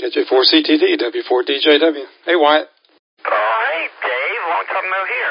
KJ4CTD, W4DJW. Hey, Wyatt. Oh, hey, Dave. Long time no hear.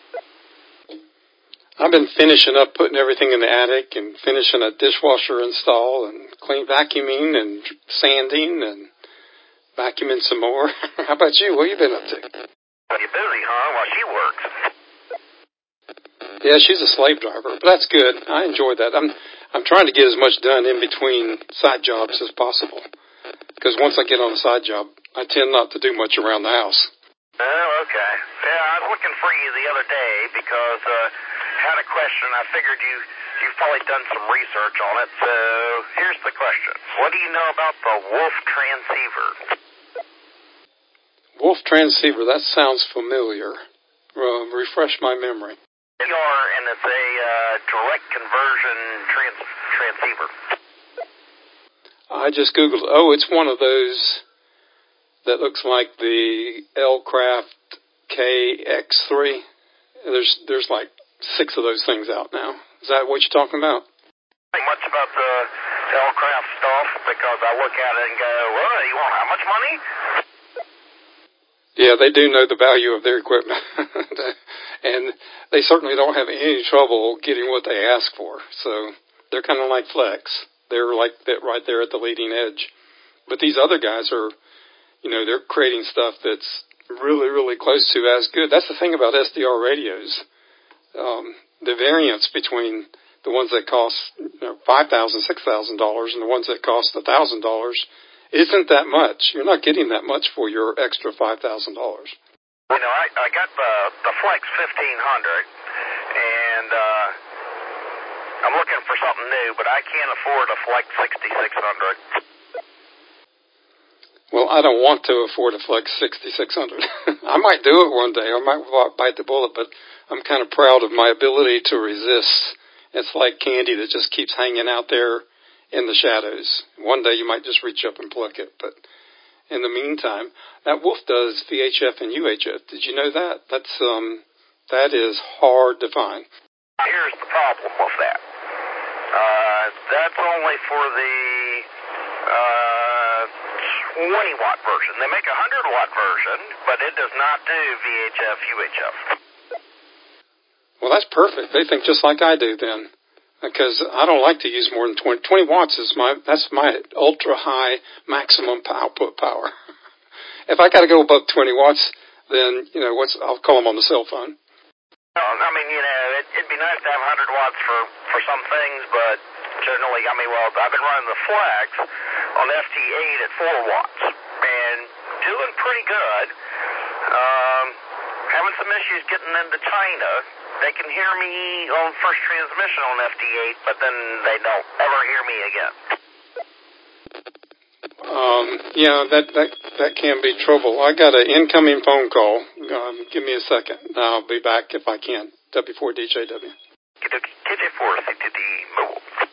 I've been finishing up putting everything in the attic and finishing a dishwasher install and clean vacuuming and sanding and vacuuming some more. How about you? What have you been up to? Well, you're busy, huh? While she works. Yeah, she's a slave driver, but that's good. I enjoy that. I'm trying to get as much done in between side jobs as possible, because once I get on a side job, I tend not to do much around the house. Oh, okay. Yeah, I was looking for you the other day because had a question. I figured you've probably done some research on it. So here's the question: what do you know about the Wolf transceiver? Wolf transceiver. That sounds familiar. Refresh my memory. And it's a direct conversion transceiver. I just Googled. Oh, it's one of those that looks like the L-Craft KX3. There's like 6 of those things out now. Is that what you're talking about? Not much about the L-Craft stuff because I look at it and go, well, you want how much money? Yeah, they do know the value of their equipment. And they certainly don't have any trouble getting what they ask for. So they're kind of like Flex. They're like that right there at the leading edge. But these other guys are, they're creating stuff that's really, really close to as good. That's the thing about SDR radios. The variance between the ones that cost $5,000, $6,000 and the ones that cost $1,000 isn't that much. You're not getting that much for your extra $5,000. I got the Flex 1500, and I'm looking for something new, but I can't afford a Flex 6600. Well, I don't want to afford a Flex 6600. I might do it one day. I might bite the bullet, but I'm kind of proud of my ability to resist. It's like candy that just keeps hanging out there in the shadows. One day you might just reach up and pluck it, but in the meantime, that Wolf does VHF and UHF. Did you know that? That is hard to find. Here's the problem with that. That's only for the 20-watt version. They make a 100-watt version, but it does not do VHF, UHF. Well, that's perfect. They think just like I do then, because I don't like to use more than 20. 20 watts is that's my ultra-high maximum output power. If I got to go above 20 watts, then, I'll call them on the cell phone. It'd be nice to have 100 watts for some things, but generally, I've been running the Flex on FT8 at 4 watts and doing pretty good. Having some issues getting into China. They can hear me on first transmission on FT8, but then they don't ever hear me again. That can be trouble. I got an incoming phone call. Give me a second. I'll be back if I can. W4DJW. KJ4CTD mobile.